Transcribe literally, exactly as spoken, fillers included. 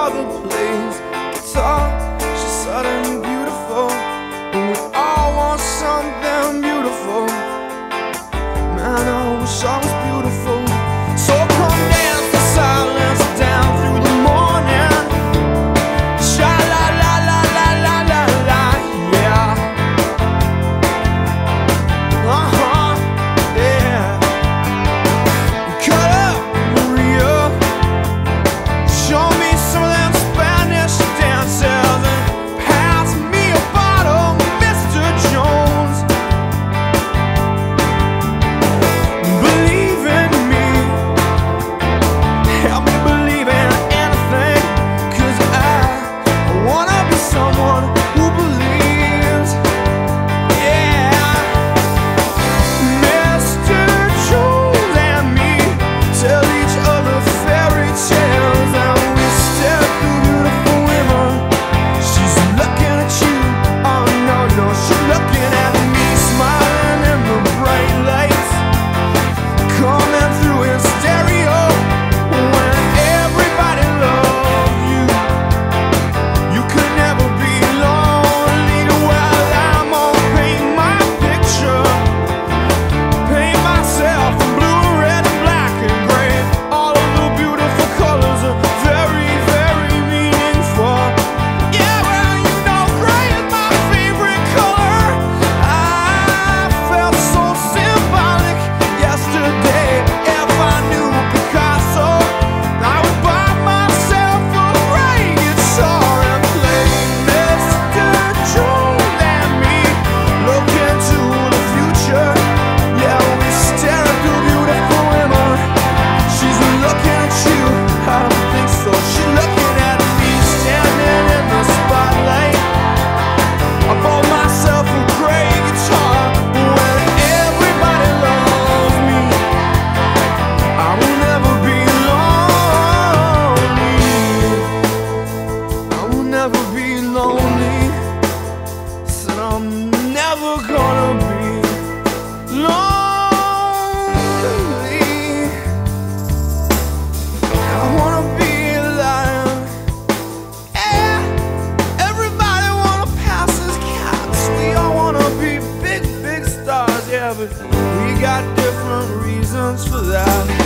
mother plays guitar. She's suddenly beautiful, and we all want something beautiful. Man, I wish I was beautiful. So come dance the silence down through the morning. Sha la la la la la la la, yeah. Uh-huh, yeah. Cut up, Maria. Show me some of them Spanish dances and pass me a bottle, Mister Jones. Believe in me, help me believe in anything, 'cause I wanna be someone who believes. Yeah. Mister Jones and me tell each other fairy tales, and we stare through beautiful women. She's looking at you, oh no, no, she's looking at me, smiling in the bright lights coming through in stereo. When everybody loves you, you could never be lonely. Well, I'm gonna paint my picture, paint myself in blue, red, and black, and gray. All of the beautiful colors are very, very meaningful. Yeah, well, you know gray is my favorite color. I felt so symbolic yesterday. If I knew Picasso, I would buy myself a gray guitar and play Mister Jones and me. Look into the future. Yeah, we stare at the beautiful women. She's looking at you, I don't think so. She's looking at me, standing in the spotlight. I bought myself a gray guitar. When everybody loves me, I will never be lonely. I will never be lonely. Said I'm never gonna be lonely. I wanna be a lion. Yeah, everybody wanna pass as cats. We all wanna be big, big stars. Yeah, but we got different reasons for that.